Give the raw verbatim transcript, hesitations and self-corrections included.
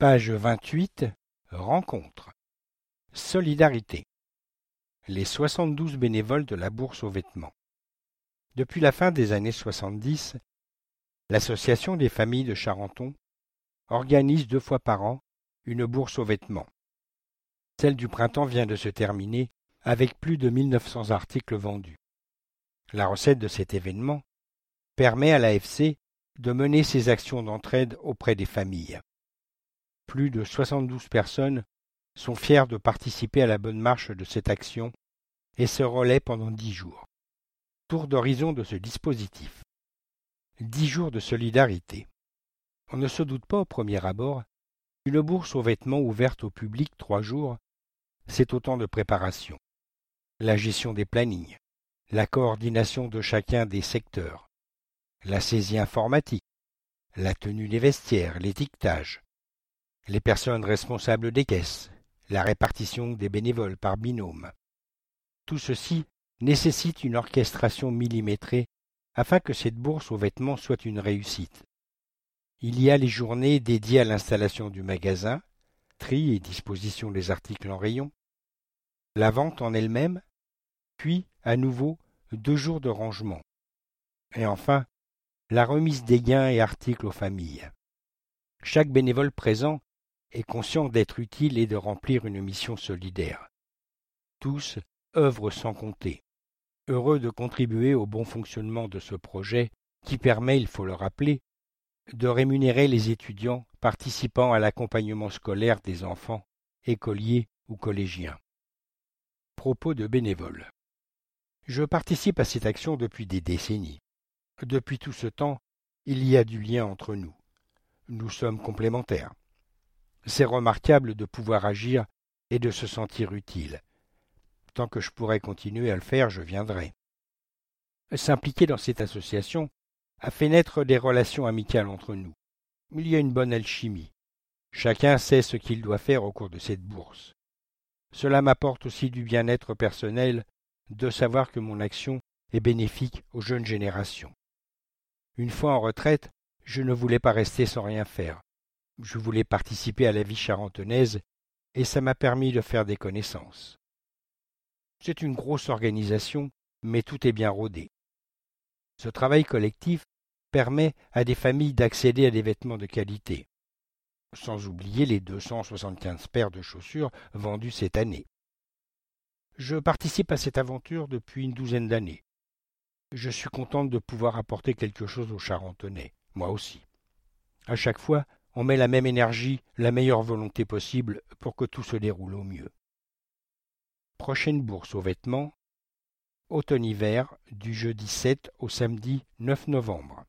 Page vingt-huit. Rencontre. Solidarité. Les soixante-douze bénévoles de la Bourse aux vêtements. Depuis la fin des années soixante-dix, l'Association des familles de Charenton organise deux fois par an une bourse aux vêtements. Celle du printemps vient de se terminer avec plus de mille neuf cents articles vendus. La recette de cet événement permet à l'A F C de mener ses actions d'entraide auprès des familles. Plus de soixante-douze personnes sont fières de participer à la bonne marche de cette action et se relaient pendant dix jours. Tour d'horizon de ce dispositif. Dix jours de solidarité. On ne se doute pas au premier abord qu'une bourse aux vêtements ouverte au public trois jours, c'est autant de préparation. La gestion des plannings, la coordination de chacun des secteurs, la saisie informatique, la tenue des vestiaires, l'étiquetage, les personnes responsables des caisses, la répartition des bénévoles par binôme. Tout ceci nécessite une orchestration millimétrée afin que cette bourse aux vêtements soit une réussite. Il y a les journées dédiées à l'installation du magasin, tri et disposition des articles en rayon, la vente en elle-même, puis, à nouveau, deux jours de rangement. Et enfin, la remise des gains et articles aux familles. Chaque bénévole présent est conscient d'être utile et de remplir une mission solidaire. Tous œuvrent sans compter, heureux de contribuer au bon fonctionnement de ce projet qui permet, il faut le rappeler, de rémunérer les étudiants participant à l'accompagnement scolaire des enfants, écoliers ou collégiens. Propos de bénévoles. Je participe à cette action depuis des décennies. Depuis tout ce temps, il y a du lien entre nous. Nous sommes complémentaires. C'est remarquable de pouvoir agir et de se sentir utile. Tant que je pourrai continuer à le faire, je viendrai. S'impliquer dans cette association a fait naître des relations amicales entre nous. Il y a une bonne alchimie. Chacun sait ce qu'il doit faire au cours de cette bourse. Cela m'apporte aussi du bien-être personnel de savoir que mon action est bénéfique aux jeunes générations. Une fois en retraite, je ne voulais pas rester sans rien faire. Je voulais participer à la vie charentonnaise et ça m'a permis de faire des connaissances. C'est une grosse organisation, mais tout est bien rodé. Ce travail collectif permet à des familles d'accéder à des vêtements de qualité, sans oublier les deux cent soixante-quinze paires de chaussures vendues cette année. Je participe à cette aventure depuis une douzaine d'années. Je suis contente de pouvoir apporter quelque chose aux Charentonais, moi aussi. À chaque fois, on met la même énergie, la meilleure volonté possible pour que tout se déroule au mieux. Prochaine bourse aux vêtements, automne-hiver, du jeudi sept au samedi neuf novembre.